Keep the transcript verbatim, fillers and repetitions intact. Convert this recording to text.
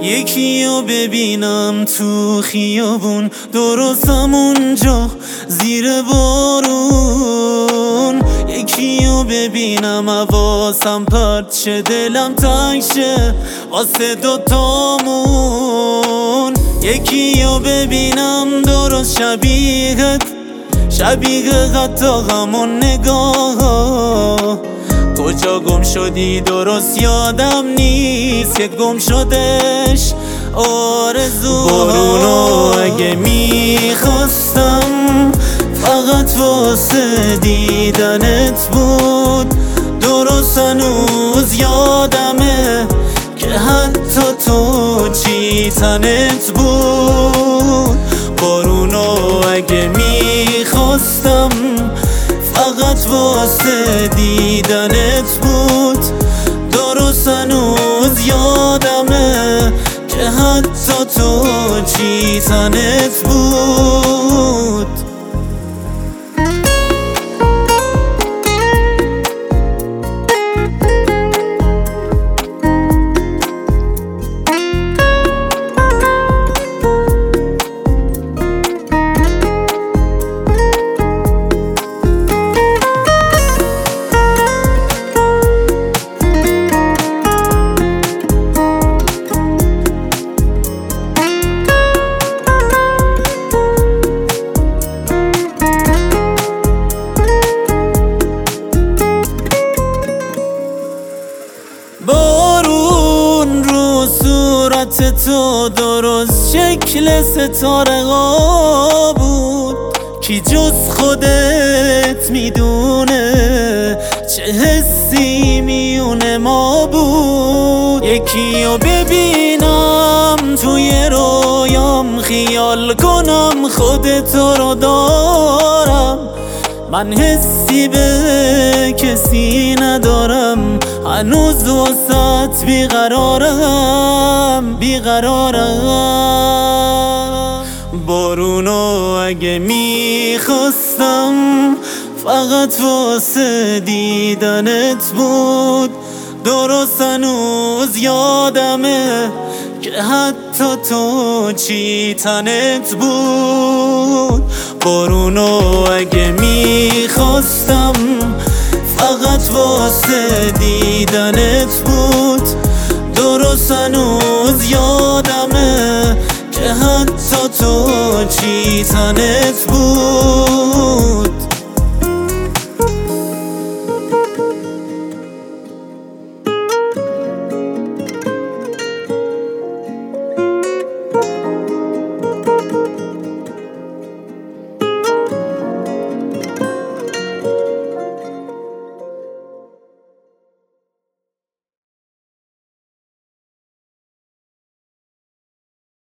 یکی رو ببینم تو خیابون، درست همونجا زیر بارون. یکی رو ببینم حواسم پرت شه، دلم تنگ شه واسه دوتامون. یکی رو ببینم درست شبیهت، شبیه حتی همون نگاه. کجا گم شدی درست یادم نیست، که گم شدش آرزو. بارونو اگه میخواستم فقط واسه دیدنت بود، درست هنوز یادمه که حتی تو چی تنت بود. بارونو اگه میخواستم فقط واسه دیدنت بود، درست هنوز یادمه که حتی تو چی تنت بود. بارون رو صورت تو درست شکل ستاره ها بود، کی جز خودت میدونه چه حسی میونه ما بود. یکی رو ببینم توی رویام، خیال کنم خودتو رو دارم. من حسی به کسی ندارم، هنوز واسط بیقرارم بیقرارم. بارونو اگه میخواستم فقط واسه دیدنت بود، درست هنوز یادمه که حتی تو چی تنت بود. بارونو اگه میخواستم فقط واسه دیدنت بود، درست هنوز یادمه که حتی تو چی تنت بود.